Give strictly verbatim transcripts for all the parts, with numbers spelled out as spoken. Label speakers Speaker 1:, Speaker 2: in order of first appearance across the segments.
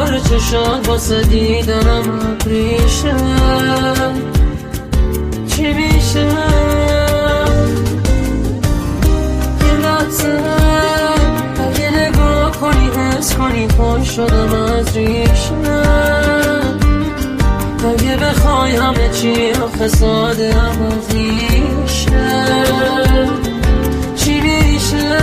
Speaker 1: دوباره چشات واسه دیدنم ابریشه. چی میشه یه لحظه اگه نگاه کنی حس کنی پای شدم از ریشه. اگه بخوای همه چی آخه ساده اما میشه. چی میشه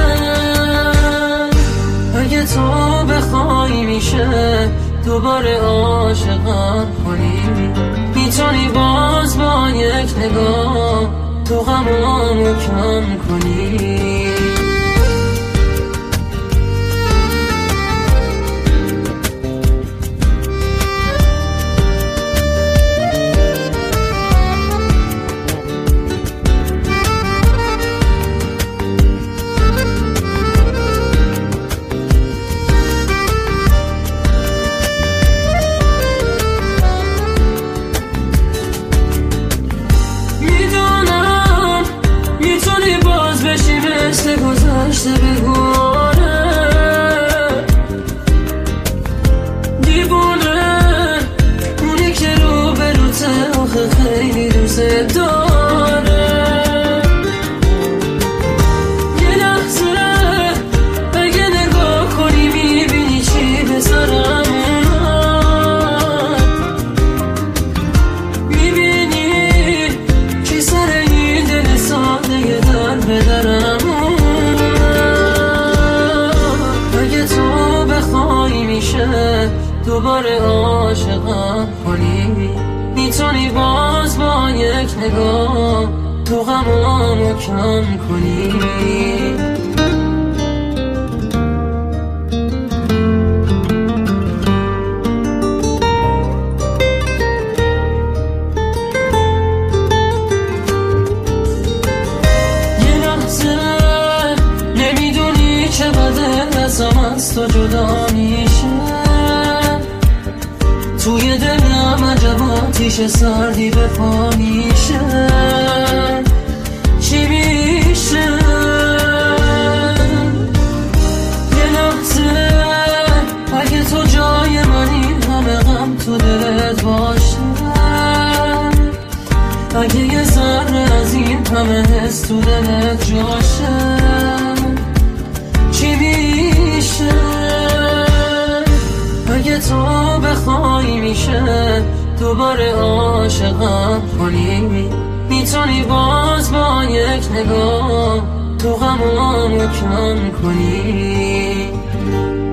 Speaker 1: اگه تو بخوای میشه دوباره عاشقم کنی. میتونی باز با یک نگاه تو غمامو کم کنی. مثل گذشته بگونه دیوونه اونی که رو به روته آخه خیلی دوست داره. یه لحظه اگه نگاه کنی میبینی چی به سرم اومد. میبینی چی سر این دل ساده در بدرم. دوباره عاشقم کنی. میتونی باز با یک نگاه تو غمامو کم کنی. یه لحظه نمیدونی چه بده ازم از تو جدا میشه. توی دلم عجب آتیش سردی به پا میشه. چی میشه یه لحظه اگه تو جای منی همه غم تو دلت باشه. اگه یه ذره از این همه حس تو دلت جاشه. چی میشه اگه تو بخوای میشه دوباره عاشقم کنی. میتونی باز با یک نگاه تو غمامو کم کنی.